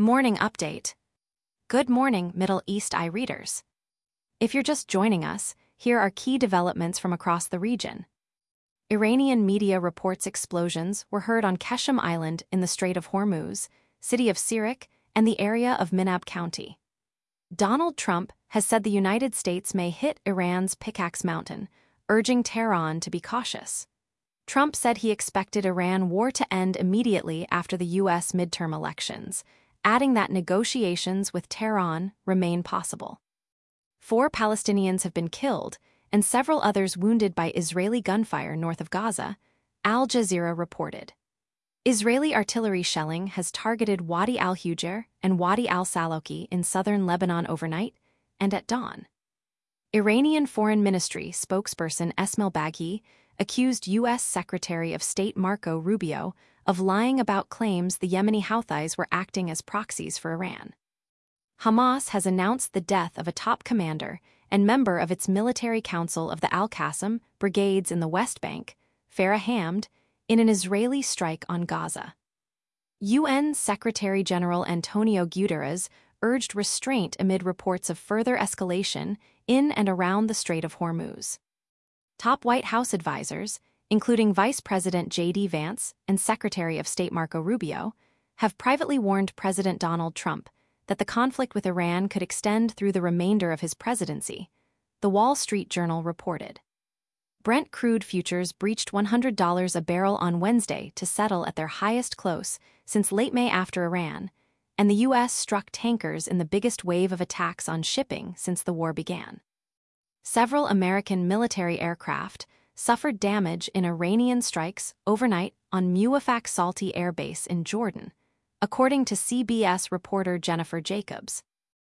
Morning Update. Good morning, Middle East Eye readers. If you're just joining us, here are key developments from across the region. Iranian media reports explosions were heard on Qeshm Island in the Strait of Hormuz, city of Sirik, and the area of Minab County. Donald Trump has said the United States may hit Iran's Pickaxe Mountain, urging Tehran to be cautious. Trump said he expected Iran war to end immediately after the U.S. midterm elections, adding that negotiations with Tehran remain possible. 4 Palestinians have been killed and several others wounded by Israeli gunfire north of Gaza, Al Jazeera reported. Israeli artillery shelling has targeted Wadi al-Hujr and Wadi al-Saloki in southern Lebanon overnight and at dawn. Iranian Foreign Ministry spokesperson Esmail Baghi accused U.S. Secretary of State Marco Rubio of lying about claims the Yemeni Houthis were acting as proxies for Iran. Hamas has announced the death of a top commander and member of its military council of the Al-Qassam brigades in the West Bank, Farah Hamd, in an Israeli strike on Gaza. UN Secretary-General Antonio Guterres urged restraint amid reports of further escalation in and around the Strait of Hormuz. Top White House advisors, including Vice President J.D. Vance and Secretary of State Marco Rubio, have privately warned President Donald Trump that the conflict with Iran could extend through the remainder of his presidency, The Wall Street Journal reported. Brent crude futures breached $100 a barrel on Wednesday to settle at their highest close since late May after Iran, and the U.S. struck tankers in the biggest wave of attacks on shipping since the war began. Several American military aircraft suffered damage in Iranian strikes overnight on Muwafaq Salti Air Base in Jordan, according to CBS reporter Jennifer Jacobs.